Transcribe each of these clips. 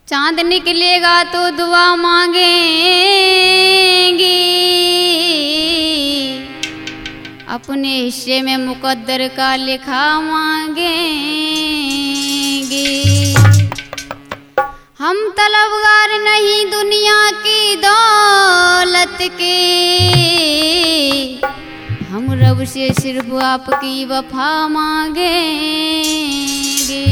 चांद निकलेगा तो दुआ मांगेंगी, अपने हिस्से में मुकद्दर का लिखा मांगेंगे। हम तलबगार नहीं दुनिया की दौलत के, हम रब से सिर्फ आपकी वफा मांगेंगे।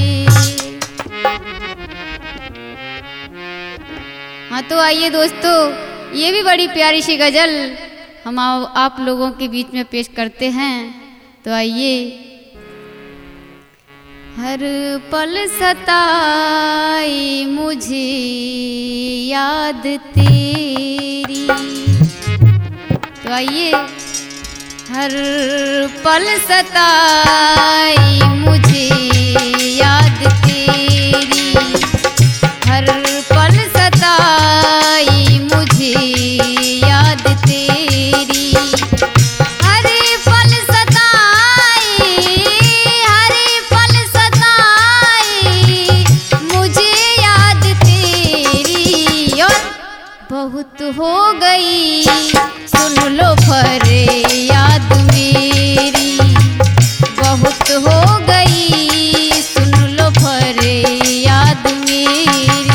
हाँ तो आइए दोस्तों, ये भी बड़ी प्यारी सी गज़ल हम आप लोगों के बीच में पेश करते हैं। तो आइए। हर पल सताई मुझे याद तेरी। तो आइए। हर पल सताई मुझे याद तेरी, हर पल सताई मुझे याद तेरी, हर पल सताई, हर पल सताई मुझे याद तेरी। और बहुत हो गई सुन लो फरियाद मेरी, बहुत हो गई सुन लो फरियाद मेरी।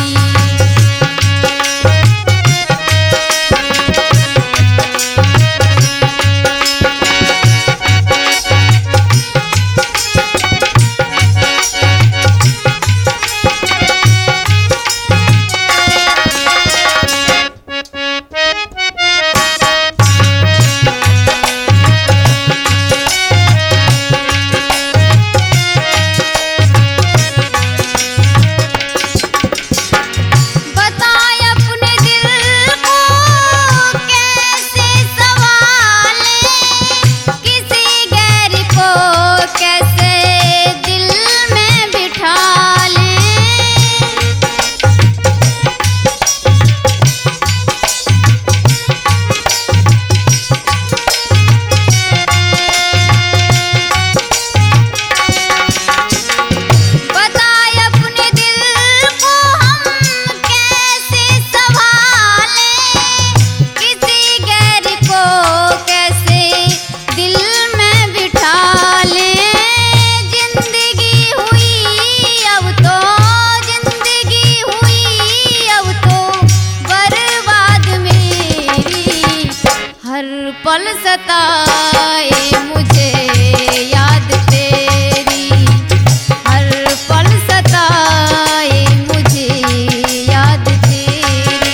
पल सताए मुझे याद तेरी, हर पल सताए मुझे याद तेरी।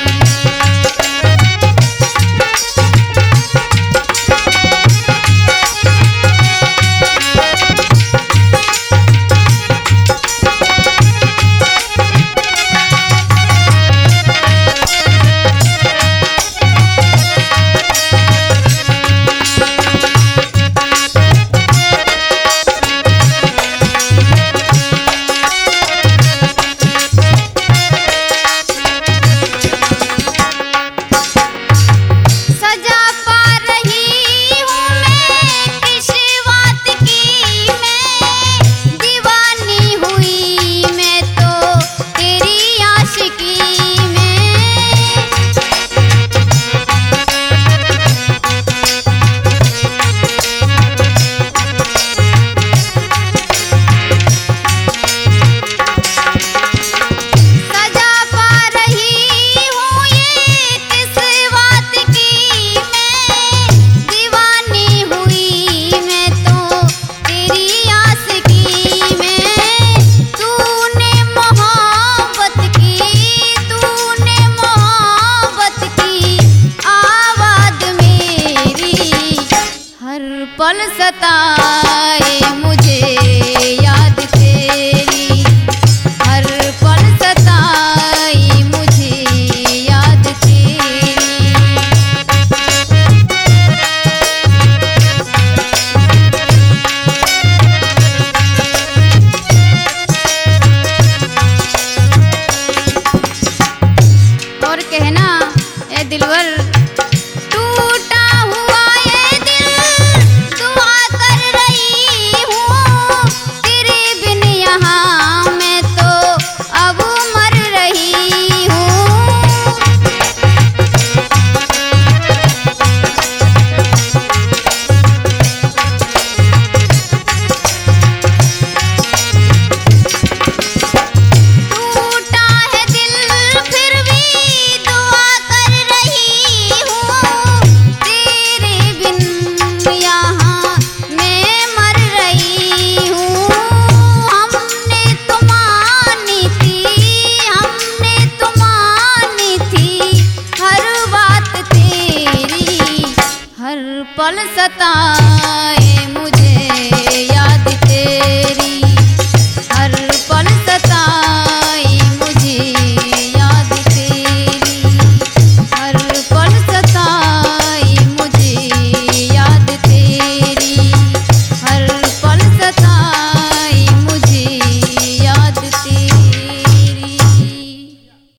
पल सताए मुझे याद तेरी, हर पल सताए मुझे याद तेरी। और कहना ए दिलवर